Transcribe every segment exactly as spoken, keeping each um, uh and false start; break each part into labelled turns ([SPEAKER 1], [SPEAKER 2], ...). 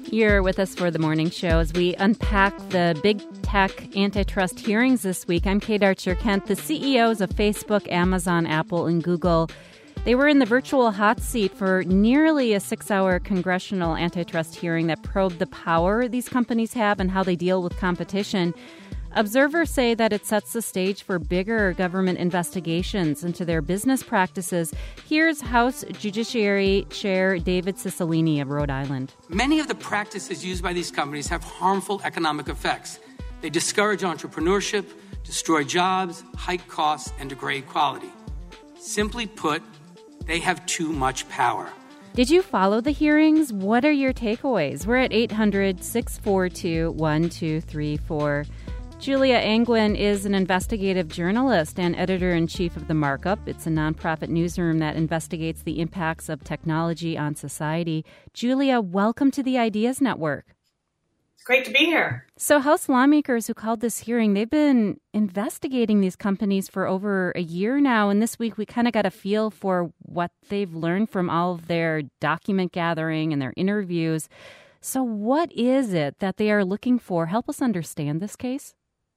[SPEAKER 1] You're with us for the morning show as we unpack the big tech antitrust hearings this week. I'm Kate Archer-Kent. The C E Os of Facebook, Amazon, Apple, and Google, they were in the virtual hot seat for nearly a six-hour congressional antitrust hearing that probed the power these companies have and how they deal with competition. Observers say that it sets the stage for bigger government investigations into their business practices. Here's House Judiciary Chair David Cicilline of Rhode Island.
[SPEAKER 2] Many of the practices used by these companies have harmful economic effects. They discourage entrepreneurship, destroy jobs, hike costs, and degrade quality. Simply put, they have too much power.
[SPEAKER 1] Did you follow the hearings? What are your takeaways? We're at eight hundred, six four two, one two three four. Julia Angwin is an investigative journalist and editor-in-chief of The Markup. It's a nonprofit newsroom that investigates the impacts of technology on society. Julia, welcome to the Ideas Network.
[SPEAKER 3] It's great to be here.
[SPEAKER 1] So House lawmakers who called this hearing, they've been investigating these companies for over a year now. And this week we kind of got a feel for what they've learned from all of their document gathering and their interviews. So what is it that they are looking for? Help us understand this case.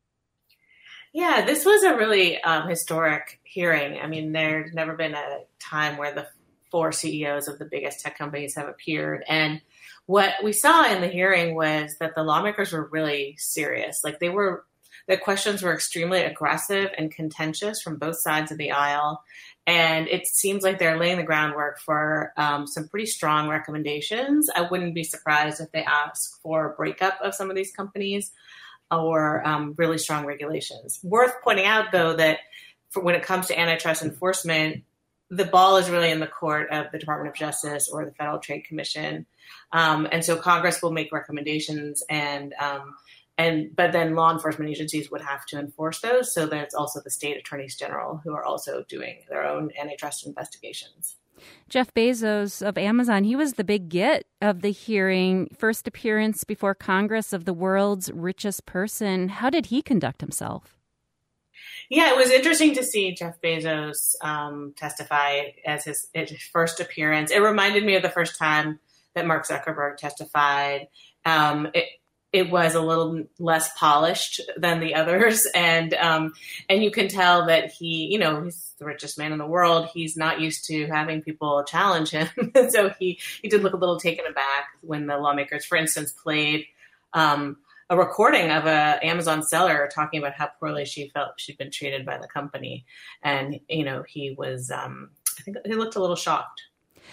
[SPEAKER 3] Yeah, this was a really um, historic hearing. I mean, there's never been a time where the four C E Os of the biggest tech companies have appeared. And what we saw in the hearing was that the lawmakers were really serious. Like they were, the questions were extremely aggressive and contentious from both sides of the aisle. And it seems like they're laying the groundwork for um, some pretty strong recommendations. I wouldn't be surprised if they ask for a breakup of some of these companies or um, really strong regulations. Worth pointing out, though, that for when it comes to antitrust enforcement, the ball is really in the court of the Department of Justice or the Federal Trade Commission. Um, and so Congress will make recommendations, and um, and but then law enforcement agencies would have to enforce those. So there's also the state attorneys general who are also doing their own antitrust investigations.
[SPEAKER 1] Jeff Bezos of Amazon, he was the big get of the hearing, first appearance before Congress of the world's richest person. How did he conduct himself?
[SPEAKER 3] Yeah, it was interesting to see Jeff Bezos um, testify as his, his first appearance. It reminded me of the first time that Mark Zuckerberg testified. Um, it, it was a little less polished than the others. And um, and you can tell that he, you know, he's the richest man in the world. He's not used to having people challenge him. So he, he did look a little taken aback when the lawmakers, for instance, played um, a recording of a Amazon seller talking about how poorly she felt she'd been treated by the company. And, you know, he was, um, I think he looked a little shocked.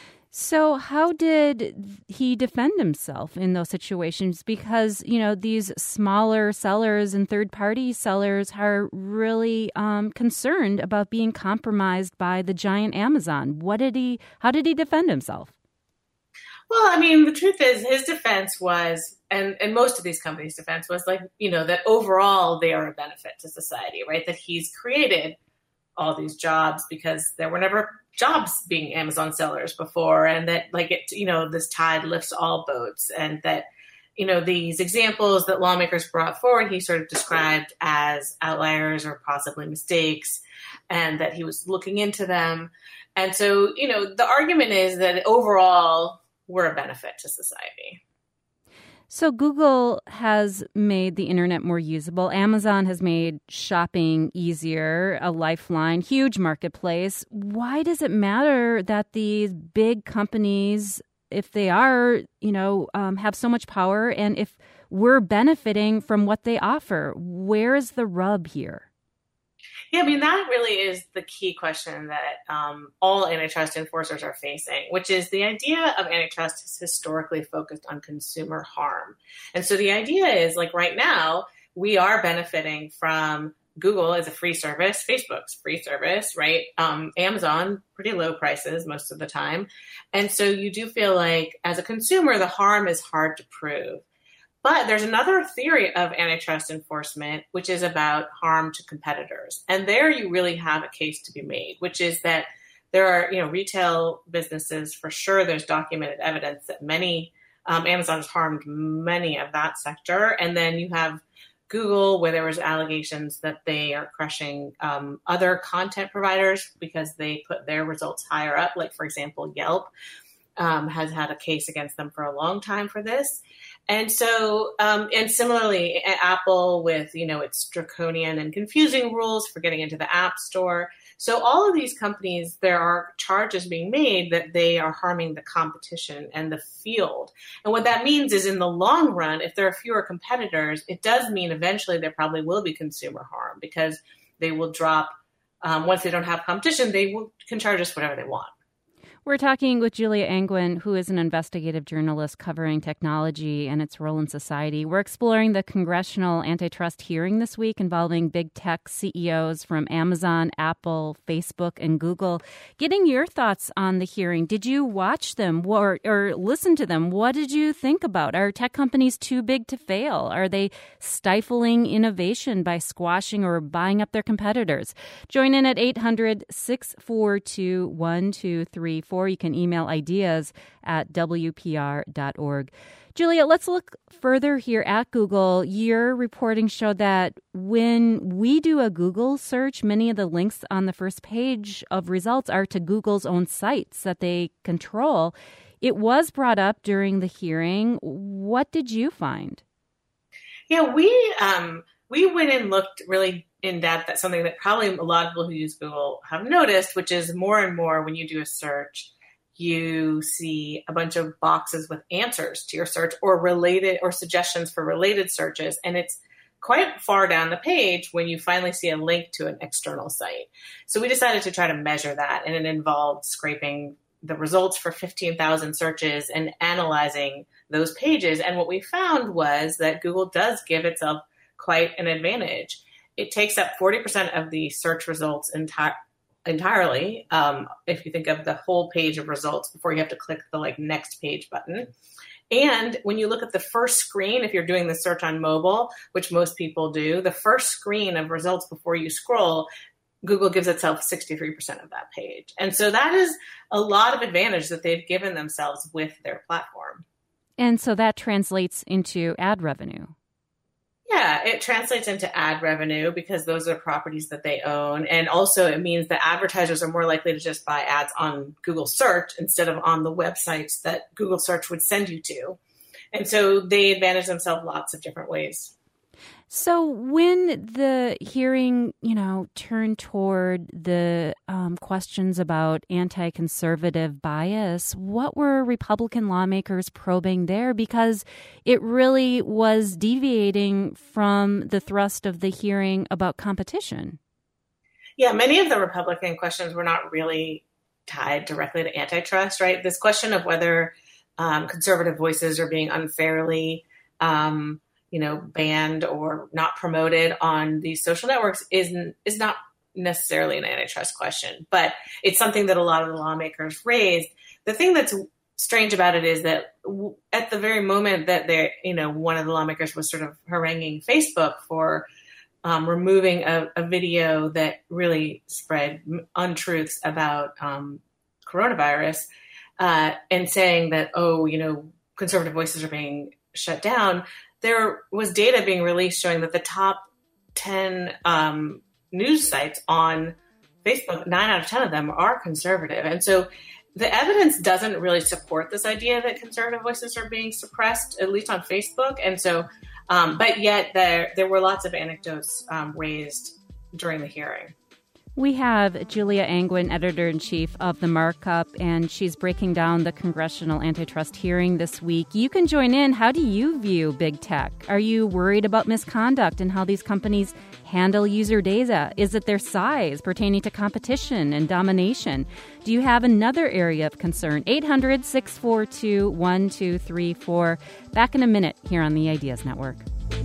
[SPEAKER 1] So how did he defend himself in those situations? Because, you know, these smaller sellers and third-party sellers are really um, concerned about being compromised by the giant Amazon. What did he, how did he defend himself?
[SPEAKER 3] Well, I mean, the truth is his defense was, and, and most of these companies' defense was like, you know, that overall they are a benefit to society, right? That he's created all these jobs because there were never jobs being Amazon sellers before, and that like it, you know, this tide lifts all boats, and that, you know, these examples that lawmakers brought forward, he sort of described as outliers or possibly mistakes, and that he was looking into them. And so, you know, the argument is that overall we're a benefit to society.
[SPEAKER 1] So Google has made the internet more usable. Amazon has made shopping easier, a lifeline, huge marketplace. Why does it matter that these big companies, if they are, you know, um, have so much power, and if we're benefiting from what they offer? Where is the rub here?
[SPEAKER 3] Yeah, I mean, that really is the key question that um, all antitrust enforcers are facing, which is the idea of antitrust is historically focused on consumer harm. And so the idea is, like right now, we are benefiting from Google as a free service, Facebook's free service, right? Um, Amazon, pretty low prices most of the time. And so you do feel like as a consumer, the harm is hard to prove. But there's another theory of antitrust enforcement, which is about harm to competitors. And there you really have a case to be made, which is that there are, you know, retail businesses, for sure, there's documented evidence that many, um, Amazon has harmed many of that sector. And then you have Google, where there was allegations that they are crushing um, other content providers because they put their results higher up, like, for example, Yelp. um, has had a case against them for a long time for this. And so, um, and similarly, Apple with, you know, its draconian and confusing rules for getting into the App Store. So all of these companies, there are charges being made that they are harming the competition and the field. And what that means is in the long run, if there are fewer competitors, it does mean eventually there probably will be consumer harm because they will drop, um, once they don't have competition, they will, can charge us whatever they want.
[SPEAKER 1] We're talking with Julia Angwin, who is an investigative journalist covering technology and its role in society. We're exploring the congressional antitrust hearing this week involving big tech C E Os from Amazon, Apple, Facebook, and Google. Getting your thoughts on the hearing. Did you watch them or, or listen to them? What did you think about? Are tech companies too big to fail? Are they stifling innovation by squashing or buying up their competitors? Join in at eight hundred, six four two, one two three four. Or you can email ideas at W P R dot org. Julia, let's look further here at Google. Your reporting showed that when we do a Google search, many of the links on the first page of results are to Google's own sites that they control. It was brought up during the hearing. What did you find?
[SPEAKER 3] Yeah, we um, we went and looked really in depth. That's something that probably a lot of people who use Google have noticed, which is more and more when you do a search, you see a bunch of boxes with answers to your search or related or suggestions for related searches. And it's quite far down the page when you finally see a link to an external site. So we decided to try to measure that, and it involved scraping the results for fifteen thousand searches and analyzing those pages. And what we found was that Google does give itself quite an advantage. It takes up forty percent of the search results enti- entirely. Um, if you think of the whole page of results before you have to click the like next page button. And when you look at the first screen, if you're doing the search on mobile, which most people do, the first screen of results before you scroll, Google gives itself sixty-three percent of that page. And so that is a lot of advantage that they've given themselves with their platform.
[SPEAKER 1] And so that translates into ad revenue.
[SPEAKER 3] Yeah, it translates into ad revenue because those are properties that they own. And also it means that advertisers are more likely to just buy ads on Google Search instead of on the websites that Google Search would send you to. And so they advantage themselves lots of different ways.
[SPEAKER 1] So when the hearing, you know, turned toward the um, questions about anti-conservative bias, what were Republican lawmakers probing there? Because it really was deviating from the thrust of the hearing about competition.
[SPEAKER 3] Yeah, many of the Republican questions were not really tied directly to antitrust, right? This question of whether um, conservative voices are being unfairly um you know, banned or not promoted on these social networks isn't is not necessarily an antitrust question, but it's something that a lot of the lawmakers raised. The thing that's strange about it is that w- at the very moment that they, you know, one of the lawmakers was sort of haranguing Facebook for um, removing a, a video that really spread untruths about um, coronavirus uh, and saying that, oh, you know, conservative voices are being shut down. There was data being released showing that the top ten um, news sites on Facebook, nine out of ten of them are conservative. And so the evidence doesn't really support this idea that conservative voices are being suppressed, at least on Facebook. And so, um, but yet there, there were lots of anecdotes um, raised during the hearing.
[SPEAKER 1] We have Julia Angwin, editor-in-chief of The Markup, and she's breaking down the congressional antitrust hearing this week. You can join in. How do you view big tech? Are you worried about misconduct and how these companies handle user data? Is it their size pertaining to competition and domination? Do you have another area of concern? eight hundred, six four two, one two three four. Back in a minute here on the Ideas Network.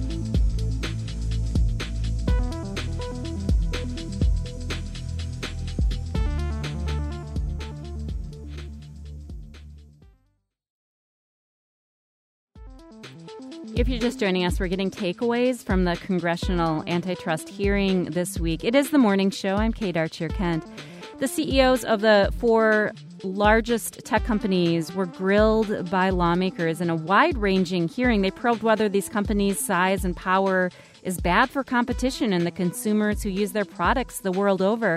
[SPEAKER 1] If you're just joining us, we're getting takeaways from the congressional antitrust hearing this week. It is the morning show. I'm Kate Archer-Kent. The C E Os of the four largest tech companies were grilled by lawmakers in a wide-ranging hearing. They probed whether these companies' size and power is bad for competition and the consumers who use their products the world over.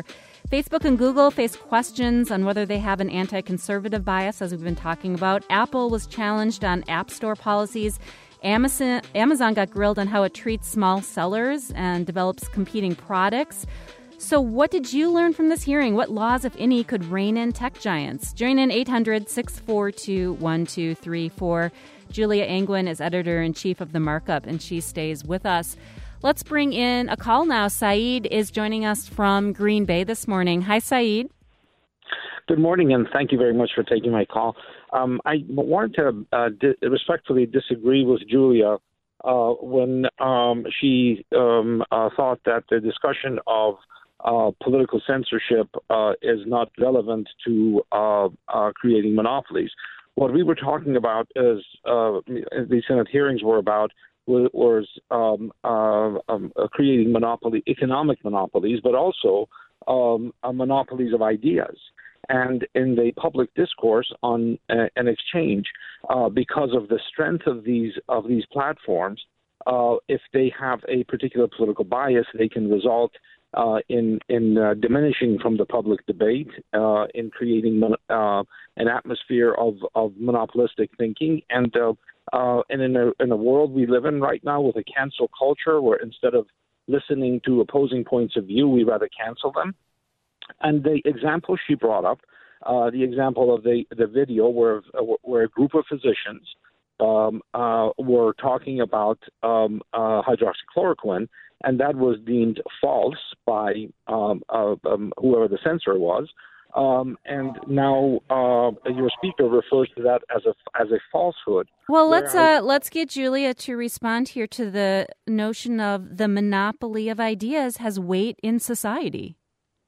[SPEAKER 1] Facebook and Google face questions on whether they have an anti-conservative bias, as we've been talking about. Apple was challenged on App Store policies. Amazon, Amazon got grilled on how it treats small sellers and develops competing products. So what did you learn from this hearing? What laws, if any, could rein in tech giants? Join in eight hundred, six four two, one two three four. Julia Angwin is editor-in-chief of The Markup, and she stays with us. Let's bring in a call now. Saeed is joining us from Green Bay this morning. Hi, Saeed.
[SPEAKER 4] Good morning, and thank you very much for taking my call. Um, I wanted to uh, di- respectfully disagree with Julia uh, when um, she um, uh, thought that the discussion of uh, political censorship uh, is not relevant to uh, uh, creating monopolies. What we were talking about is uh, the Senate hearings were about was um, uh, um, uh, creating monopoly, economic monopolies, but also um, uh, monopolies of ideas. And in the public discourse on uh, an exchange, uh, because of the strength of these of these platforms, uh, if they have a particular political bias, they can result uh, in in uh, diminishing from the public debate, uh, in creating uh, an atmosphere of, of monopolistic thinking, and uh, uh, and in a in a world we live in right now with a cancel culture, where instead of listening to opposing points of view, we rather cancel them. And the example she brought up, uh, the example of the, the video where where a group of physicians um, uh, were talking about um, uh, hydroxychloroquine, and that was deemed false by um, uh, um, whoever the censor was. Um, and now uh, your speaker refers to that as a as a falsehood.
[SPEAKER 1] Well, let's uh, let's get Julia to respond here to the notion of the monopoly of ideas has weight in society.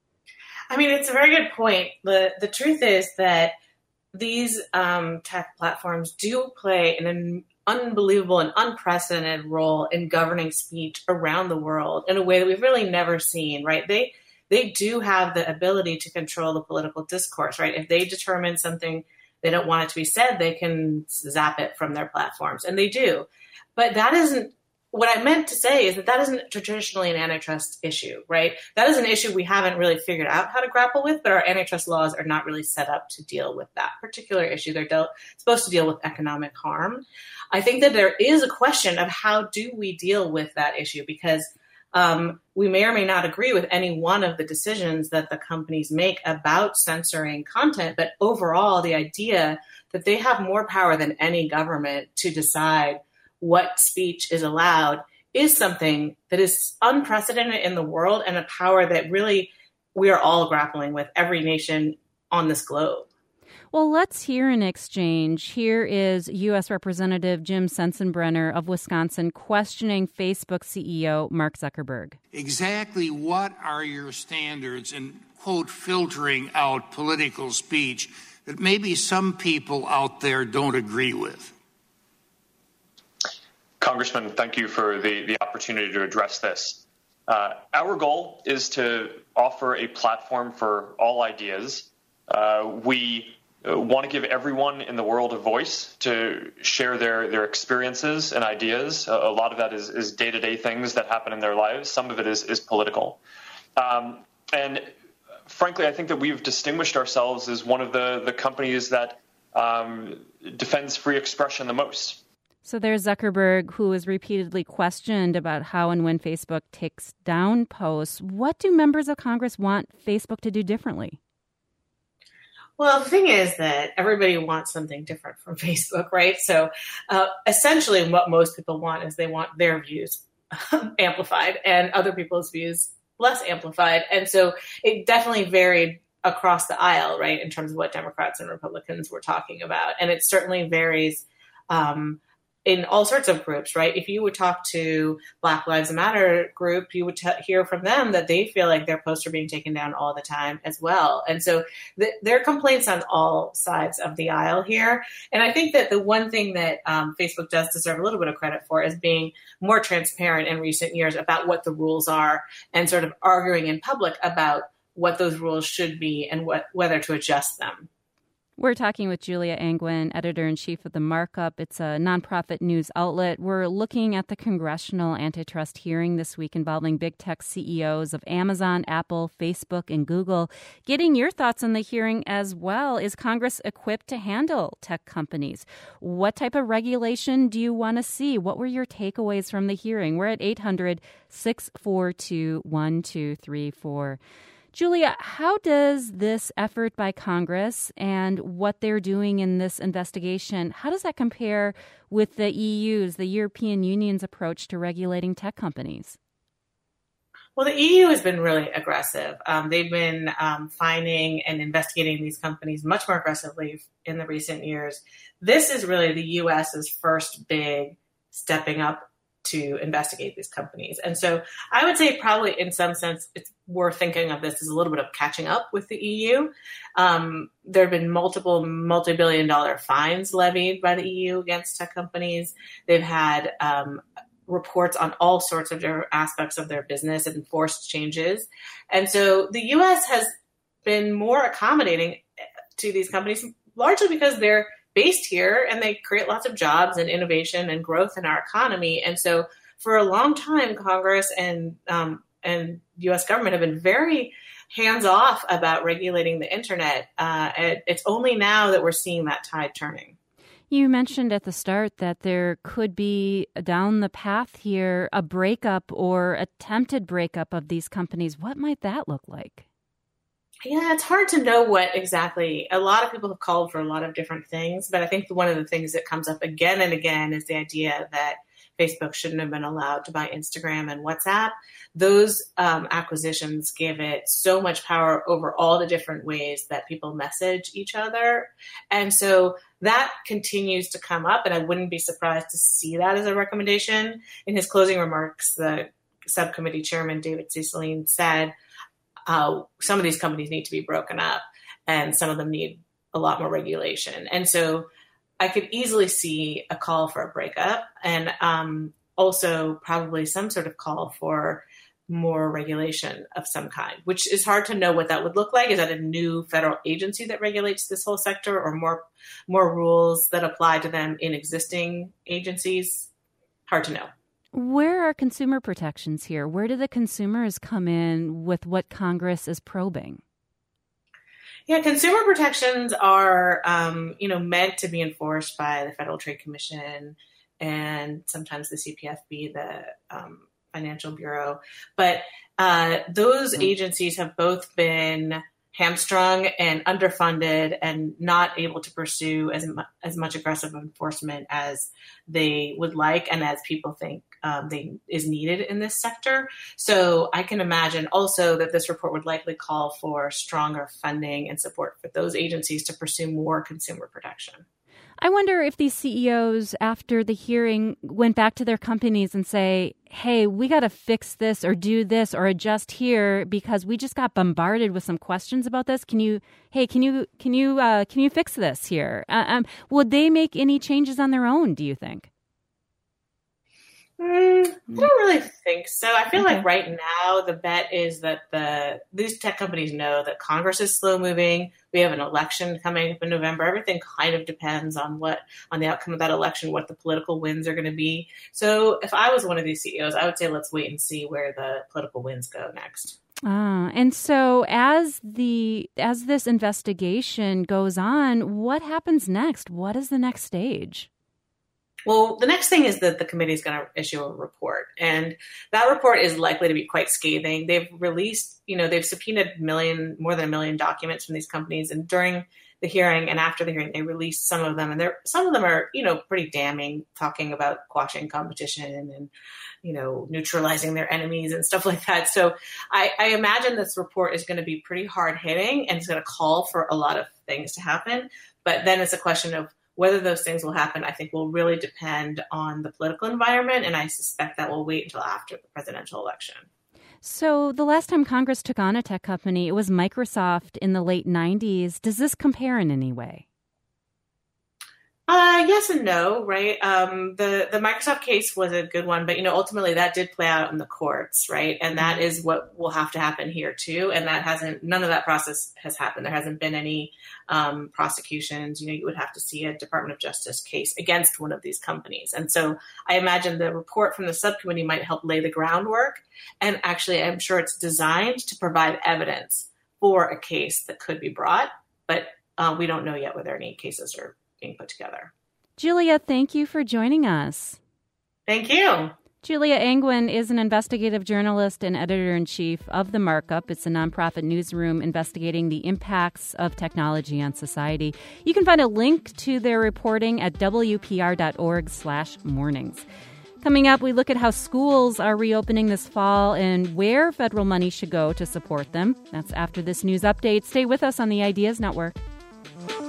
[SPEAKER 3] I mean, it's a very good point. The the truth is that these um, tech platforms do play an unbelievable and unprecedented role in governing speech around the world in a way that we've really never seen, right? They they do have the ability to control the political discourse, right? If they determine something they don't want it to be said, they can zap it from their platforms, and they do. But that isn't what I meant to say is that that isn't traditionally an antitrust issue, right? That is an issue we haven't really figured out how to grapple with, but our antitrust laws are not really set up to deal with that particular issue. They're dealt, supposed to deal with economic harm. I think that there is a question of how do we deal with that issue, because um, we may or may not agree with any one of the decisions that the companies make about censoring content, but overall the idea that they have more power than any government to decide what speech is allowed is something that is unprecedented in the world, and a power that really we are all grappling with, every nation on this globe.
[SPEAKER 1] Well, let's hear an exchange. Here is U S Representative Jim Sensenbrenner of Wisconsin questioning Facebook C E O Mark Zuckerberg.
[SPEAKER 5] Exactly what are your standards in, quote, filtering out political speech that maybe some people out there don't agree with?
[SPEAKER 6] Congressman, thank you for the, the opportunity to address this. Uh, our goal is to offer a platform for all ideas. Uh, we uh, want to give everyone in the world a voice to share their, their experiences and ideas. Uh, a lot of that is, is day-to-day things that happen in their lives. Some of it is, is political. Um, and frankly, I think that we've distinguished ourselves as one of the, the companies that um, defends free expression the most.
[SPEAKER 1] So there's Zuckerberg, who is repeatedly questioned about how and when Facebook takes down posts. What do members of Congress want Facebook to do differently?
[SPEAKER 3] Well, the thing is that everybody wants something different from Facebook, right? So uh, essentially what most people want is they want their views amplified and other people's views less amplified. And so it definitely varied across the aisle, right, in terms of what Democrats and Republicans were talking about. And it certainly varies um in all sorts of groups, right? If you would talk to Black Lives Matter group, you would t- hear from them that they feel like their posts are being taken down all the time as well. And so th- there are complaints on all sides of the aisle here. And I think that the one thing that um, Facebook does deserve a little bit of credit for is being more transparent in recent years about what the rules are and sort of arguing in public about what those rules should be and what whether to adjust them.
[SPEAKER 1] We're talking with Julia Angwin, editor-in-chief of The Markup. It's a nonprofit news outlet. We're looking at the congressional antitrust hearing this week involving big tech C E Os of Amazon, Apple, Facebook, and Google. Getting your thoughts on the hearing as well. Is Congress equipped to handle tech companies? What type of regulation do you want to see? What were your takeaways from the hearing? We're at eight hundred, six four two, one two three four. Julia, how does this effort by Congress and what they're doing in this investigation, how does that compare with the E U's, the European Union's approach to regulating tech companies?
[SPEAKER 3] Well, the E U has been really aggressive. Um, they've been um, finding and investigating these companies much more aggressively in the recent years. This is really the U S's first big stepping up to investigate these companies. And so I would say probably in some sense, it's worth thinking of this as a little bit of catching up with the E U. Um, there have been multiple multi-billion dollar fines levied by the E U against tech companies. They've had um, reports on all sorts of different aspects of their business and enforced changes. And so the U S has been more accommodating to these companies, largely because they're based here and they create lots of jobs and innovation and growth in our economy. And so for a long time, Congress and um, and U S government have been very hands-off about regulating the internet. Uh, and it's only now that we're seeing that tide turning.
[SPEAKER 1] You mentioned at the start that there could be down the path here a breakup or attempted breakup of these companies. What might that look like?
[SPEAKER 3] Yeah, it's hard to know what exactly. A lot of people have called for a lot of different things, but I think one of the things that comes up again and again is the idea that Facebook shouldn't have been allowed to buy Instagram and WhatsApp. Those um, acquisitions give it so much power over all the different ways that people message each other. And so that continues to come up, and I wouldn't be surprised to see that as a recommendation. In his closing remarks, the subcommittee chairman, David Cicilline, said, Uh, some of these companies need to be broken up and some of them need a lot more regulation. And so I could easily see a call for a breakup and um, also probably some sort of call for more regulation of some kind, which is hard to know what that would look like. Is that a new federal agency that regulates this whole sector or more, more rules that apply to them in existing agencies? Hard to know.
[SPEAKER 1] Where are consumer protections here? Where do the consumers come in with what Congress is probing?
[SPEAKER 3] Yeah, consumer protections are, um, you know, meant to be enforced by the Federal Trade Commission and sometimes the C P F B, the um, Financial Bureau. But uh, those mm-hmm. agencies have both been hamstrung and underfunded and not able to pursue as, mu- as much aggressive enforcement as they would like and as people think um, they, is needed in this sector. So I can imagine also that this report would likely call for stronger funding and support for those agencies to pursue more consumer protection.
[SPEAKER 1] I wonder if these C E Os, after the hearing, went back to their companies and say, hey, we got to fix this or do this or adjust here because we just got bombarded with some questions about this. Can you, hey, can you, can you, uh, can you fix this here? Uh, um, would they make any changes on their own, do you think?
[SPEAKER 3] Mm, I don't really think so. I feel okay. like right now the bet is that the these tech companies know that Congress is slow moving. We have an election coming up in November. Everything kind of depends on what on the outcome of that election, what the political wins are going to be. So if I was one of these C E Os, I would say let's wait and see where the political wins go next.
[SPEAKER 1] Ah, and so as the as this investigation goes on, what happens next? What is the next stage?
[SPEAKER 3] Well, the next thing is that the committee is going to issue a report, and that report is likely to be quite scathing. They've released, you know, they've subpoenaed million, more than a million documents from these companies, and during the hearing and after the hearing, they released some of them, and they're, some of them are, you know, pretty damning, talking about quashing competition and, you know, neutralizing their enemies and stuff like that. So I, I imagine this report is going to be pretty hard hitting, and it's going to call for a lot of things to happen. But then it's a question of whether those things will happen, I think, will really depend on the political environment, and I suspect that will wait until after the presidential election.
[SPEAKER 1] So the last time Congress took on a tech company, it was Microsoft in the late nineties. Does this compare in any way?
[SPEAKER 3] Uh, yes and no, right? Um, the, the Microsoft case was a good one, but, you know, ultimately that did play out in the courts, right? And that is what will have to happen here too. And that hasn't, none of that process has happened. There hasn't been any um, prosecutions. You know, you would have to see a Department of Justice case against one of these companies. And so I imagine the report from the subcommittee might help lay the groundwork. And actually, I'm sure it's designed to provide evidence for a case that could be brought, but uh, we don't know yet whether any cases are being put together.
[SPEAKER 1] Julia, thank you for joining us.
[SPEAKER 3] Thank you.
[SPEAKER 1] Julia Angwin is an investigative journalist and editor-in-chief of The Markup. It's a nonprofit newsroom investigating the impacts of technology on society. You can find a link to their reporting at W P R dot org slash mornings. Coming up, we look at how schools are reopening this fall and where federal money should go to support them. That's after this news update. Stay with us on the Ideas Network.